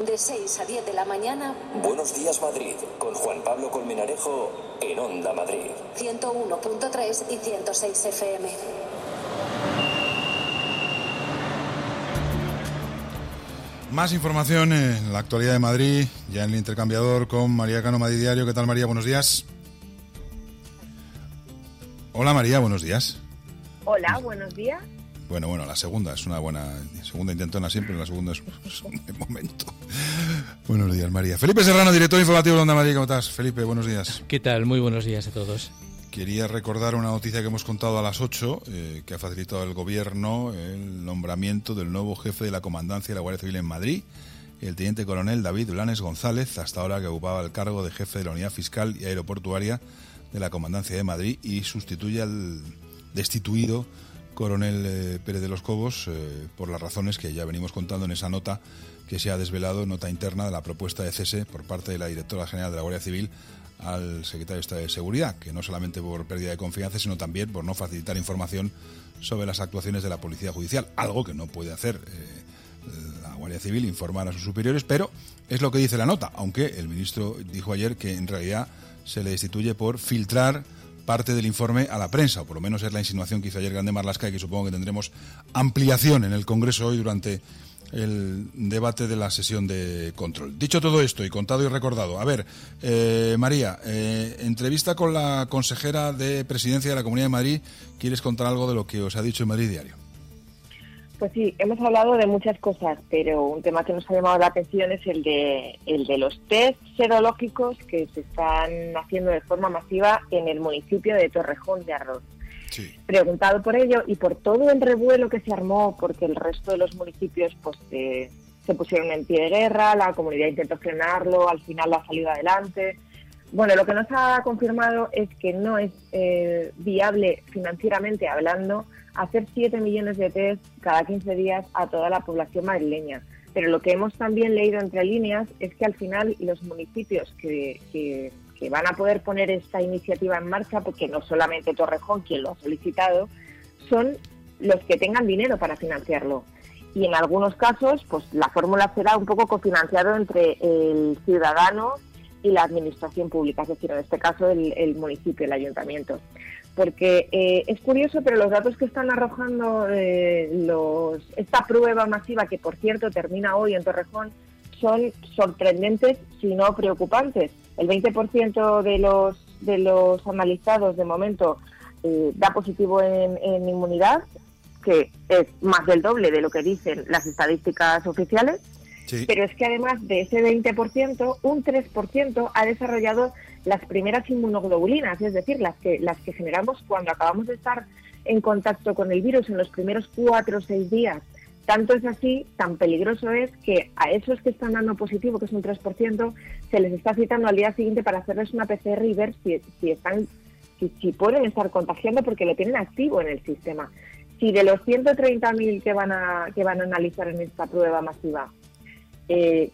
De 6 a 10 de la mañana. Buenos días, Madrid, con Juan Pablo Colmenarejo en Onda Madrid. 101.3 y 106 FM. Más información en la actualidad de Madrid, ya en el intercambiador con María Cano, Madrid Diario. ¿Qué tal, María? Buenos días. Hola, María, buenos días. Hola, buenos días. Bueno, la segunda es una buena segunda intentona siempre, la segunda es un buen momento. Buenos días, María. Felipe Serrano, director informativo de Onda Madrid, ¿cómo estás? Felipe, buenos días. ¿Qué tal? Muy buenos días a todos. Quería recordar una noticia que hemos contado a las 8, que ha facilitado el Gobierno el nombramiento del nuevo jefe de la Comandancia de la Guardia Civil en Madrid, el teniente coronel David Blanes González, hasta ahora que ocupaba el cargo de jefe de la Unidad Fiscal y Aeroportuaria de la Comandancia de Madrid, y sustituye al destituido coronel Pérez de los Cobos, por las razones que ya venimos contando en esa nota que se ha desvelado, nota interna de la propuesta de cese por parte de la directora general de la Guardia Civil al secretario de Estado de Seguridad, que no solamente por pérdida de confianza, sino también por no facilitar información sobre las actuaciones de la Policía Judicial, algo que no puede hacer la Guardia Civil, informar a sus superiores, pero es lo que dice la nota, aunque el ministro dijo ayer que en realidad se le destituye por filtrar parte del informe a la prensa, o por lo menos es la insinuación que hizo ayer Grande Marlaska, y que supongo que tendremos ampliación en el Congreso hoy durante el debate de la sesión de control. Dicho todo esto y contado y recordado, a ver, María, entrevista con la consejera de Presidencia de la Comunidad de Madrid. ¿Quieres contar algo de lo que os ha dicho en Madrid Diario? Pues sí, hemos hablado de muchas cosas, pero un tema que nos ha llamado la atención es el de los test serológicos que se están haciendo de forma masiva en el municipio de Torrejón de Ardoz. Sí. Preguntado por ello y por todo el revuelo que se armó, porque el resto de los municipios pues se pusieron en pie de guerra, la comunidad intentó frenarlo, al final ha salido adelante. Bueno, lo que nos ha confirmado es que no es viable financieramente hablando hacer 7 millones de test cada 15 días a toda la población madrileña. Pero lo que hemos también leído entre líneas es que al final los municipios que van a poder poner esta iniciativa en marcha, porque no solamente Torrejón quien lo ha solicitado, son los que tengan dinero para financiarlo. Y en algunos casos, pues la fórmula será un poco cofinanciado entre el ciudadano y la administración pública, es decir, en este caso el municipio, el ayuntamiento. Porque es curioso, pero los datos que están arrojando esta prueba masiva, que por cierto termina hoy en Torrejón, son sorprendentes, si no preocupantes. El 20% de los analizados de momento da positivo en inmunidad, que es más del doble de lo que dicen las estadísticas oficiales. Sí. Pero es que además de ese 20%, un 3% ha desarrollado las primeras inmunoglobulinas, es decir, las que generamos cuando acabamos de estar en contacto con el virus en los primeros 4 o 6 días. Tanto es así, tan peligroso es que a esos que están dando positivo, que es un 3%, se les está citando al día siguiente para hacerles una PCR y ver si pueden estar contagiando, porque lo tienen activo en el sistema. Si de los 130.000 que van a analizar en esta prueba masiva, el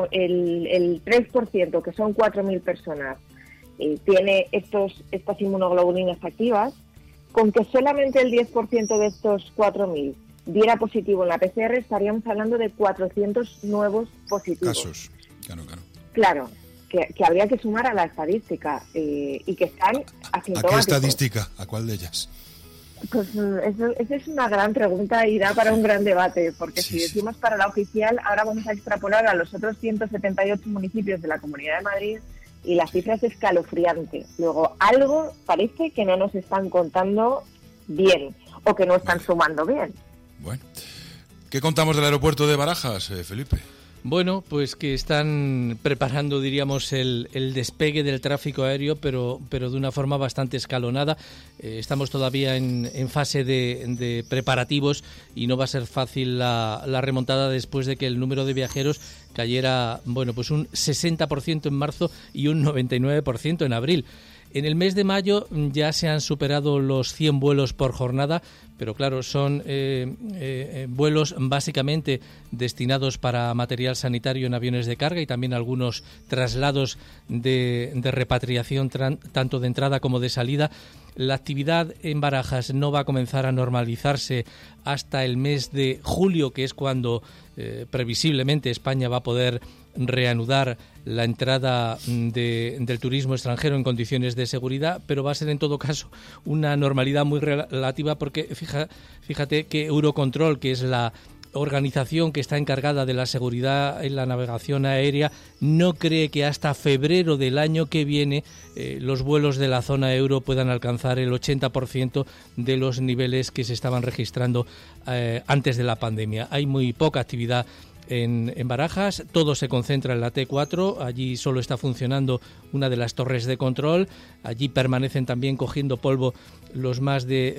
3%, que son 4.000 personas, tiene estas inmunoglobulinas activas, con que solamente el 10% de estos 4.000 diera positivo en la PCR, estaríamos hablando de 400 nuevos positivos. Casos, claro. Claro, que habría que sumar a la estadística y que están asintomáticos. ¿A qué estadística? ¿A cuál de ellas? Pues esa es una gran pregunta y da para un gran debate, porque si decimos para la oficial, ahora vamos a extrapolar a los otros 178 municipios de la Comunidad de Madrid y la cifra es escalofriante. Luego, algo parece que no nos están contando bien o que no están sumando bien. Bueno, ¿qué contamos del aeropuerto de Barajas, Felipe? Bueno, pues que están preparando, diríamos, el despegue del tráfico aéreo, pero de una forma bastante escalonada. Estamos todavía en fase de preparativos y no va a ser fácil la remontada después de que el número de viajeros cayera, bueno, pues un 60% en marzo y un 99% en abril. En el mes de mayo ya se han superado los 100 vuelos por jornada, pero claro, son vuelos básicamente destinados para material sanitario en aviones de carga y también algunos traslados de repatriación tanto de entrada como de salida. La actividad en Barajas no va a comenzar a normalizarse hasta el mes de julio, que es cuando previsiblemente España va a poder reanudar la entrada del turismo extranjero en condiciones de seguridad, pero va a ser en todo caso una normalidad muy relativa porque fíjate que Eurocontrol, que es la organización que está encargada de la seguridad en la navegación aérea, no cree que hasta febrero del año que viene los vuelos de la zona euro puedan alcanzar el 80% de los niveles que se estaban registrando antes de la pandemia. Hay muy poca actividad en Barajas, todo se concentra en la T4, allí solo está funcionando una de las torres de control, allí permanecen también cogiendo polvo los más de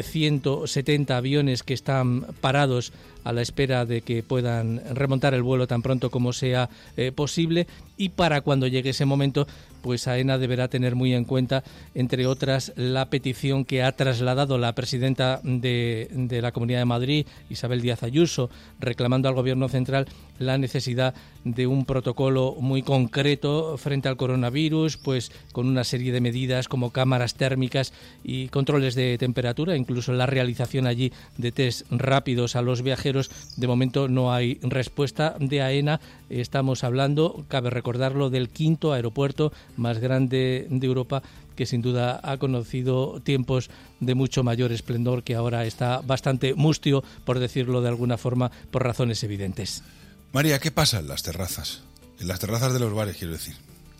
170 aviones que están parados a la espera de que puedan remontar el vuelo tan pronto como sea posible, y para cuando llegue ese momento, pues AENA deberá tener muy en cuenta, entre otras, la petición que ha trasladado la presidenta de la Comunidad de Madrid, Isabel Díaz Ayuso, reclamando al Gobierno central la necesidad de un protocolo muy concreto frente al coronavirus, pues con una serie de medidas como cámaras térmicas y controles de temperatura, incluso la realización allí de test rápidos a los viajeros. De momento no hay respuesta de AENA. Estamos hablando, cabe recordarlo, del 5º aeropuerto más grande de Europa, que sin duda ha conocido tiempos de mucho mayor esplendor, que ahora está bastante mustio, por decirlo de alguna forma, por razones evidentes. María, ¿qué pasa en las terrazas? En las terrazas de los bares, quiero decir.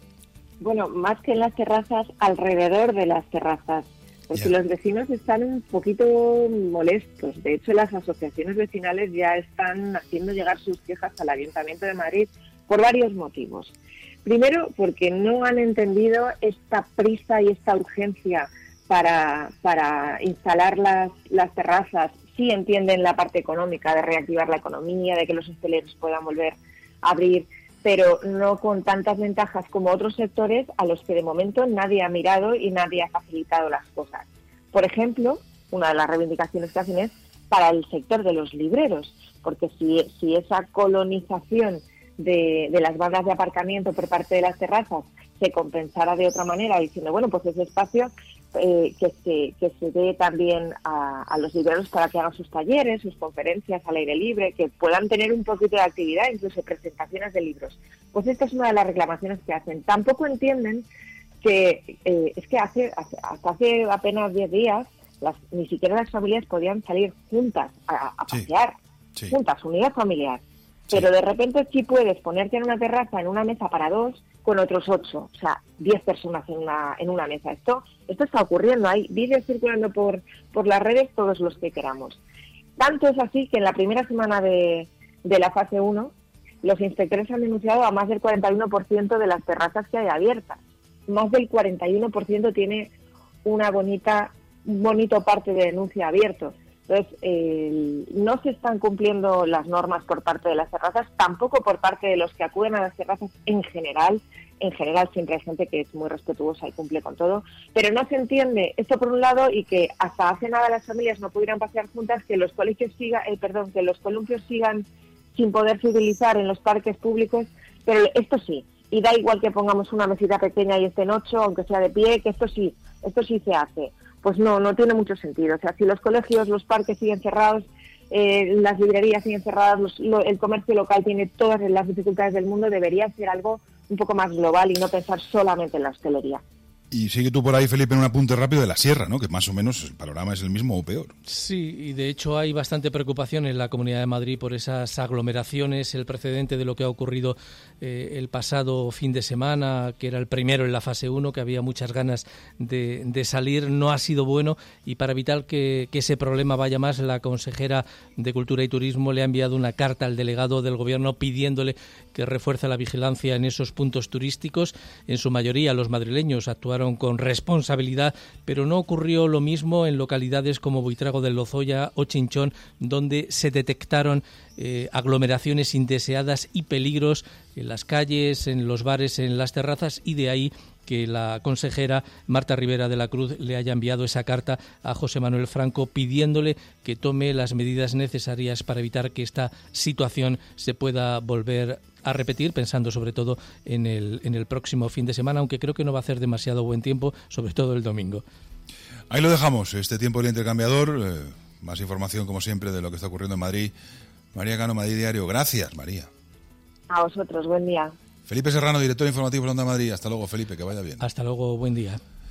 Bueno, más que en las terrazas, alrededor de las terrazas, porque los vecinos están un poquito molestos. De hecho, las asociaciones vecinales ya están haciendo llegar sus quejas al Ayuntamiento de Madrid por varios motivos. Primero, porque no han entendido esta prisa y esta urgencia para instalar las terrazas. Sí entienden la parte económica de reactivar la economía, de que los hosteleros puedan volver a abrir, pero no con tantas ventajas como otros sectores a los que de momento nadie ha mirado y nadie ha facilitado las cosas. Por ejemplo, una de las reivindicaciones que hacen es para el sector de los libreros, porque si esa colonización de las bandas de aparcamiento por parte de las terrazas se compensara de otra manera, diciendo, bueno, pues ese espacio que se dé también a los libreros para que hagan sus talleres, sus conferencias al aire libre, que puedan tener un poquito de actividad, incluso presentaciones de libros. Pues esta es una de las reclamaciones que hacen. Tampoco entienden que es que hasta hace apenas 10 días ni siquiera las familias podían salir juntas a pasear, juntas, unidad familiar. Pero de repente sí puedes ponerte en una terraza, en una mesa para 2, con otros 8, o sea, 10 personas en una mesa. Esto está ocurriendo, hay vídeos circulando por las redes, todos los que queramos. Tanto es así que en la primera semana de la fase 1, los inspectores han denunciado a más del 41% de las terrazas que hay abiertas. Más del 41% tiene un bonito parte de denuncia abierto. Entonces, no se están cumpliendo las normas por parte de las terrazas, tampoco por parte de los que acuden a las terrazas en general. En general siempre hay gente que es muy respetuosa y cumple con todo, pero no se entiende esto por un lado, y que hasta hace nada las familias no pudieran pasear juntas, que los que los columpios sigan sin poderse utilizar en los parques públicos, pero esto sí, y da igual que pongamos una mesita pequeña y estén 8, aunque sea de pie, que esto sí se hace. Pues no tiene mucho sentido. O sea, si los colegios, los parques siguen cerrados, las librerías siguen cerradas, el comercio local tiene todas las dificultades del mundo, debería ser algo un poco más global y no pensar solamente en la hostelería. Y sigue tú por ahí, Felipe, en un apunte rápido de la Sierra, ¿no? Que más o menos el panorama es el mismo o peor. Sí, y de hecho hay bastante preocupación en la Comunidad de Madrid por esas aglomeraciones. El precedente de lo que ha ocurrido el pasado fin de semana, que era el primero en la fase 1, que había muchas ganas de salir, no ha sido bueno, y para evitar que ese problema vaya más, la consejera de Cultura y Turismo le ha enviado una carta al delegado del Gobierno pidiéndole que refuerce la vigilancia en esos puntos turísticos. En su mayoría los madrileños actuaron con responsabilidad, pero no ocurrió lo mismo en localidades como Buitrago del Lozoya o Chinchón, donde se detectaron aglomeraciones indeseadas y peligros en las calles, en los bares, en las terrazas, y de ahí que la consejera Marta Rivera de la Cruz le haya enviado esa carta a José Manuel Franco pidiéndole que tome las medidas necesarias para evitar que esta situación se pueda volver a repetir, pensando sobre todo en el próximo fin de semana, aunque creo que no va a hacer demasiado buen tiempo, sobre todo el domingo. Ahí lo dejamos, este tiempo del intercambiador. Más información, como siempre, de lo que está ocurriendo en Madrid. María Cano, Madrid Diario. Gracias, María. A vosotros, buen día. Felipe Serrano, director informativo de Onda Madrid. Hasta luego, Felipe, que vaya bien. Hasta luego, buen día.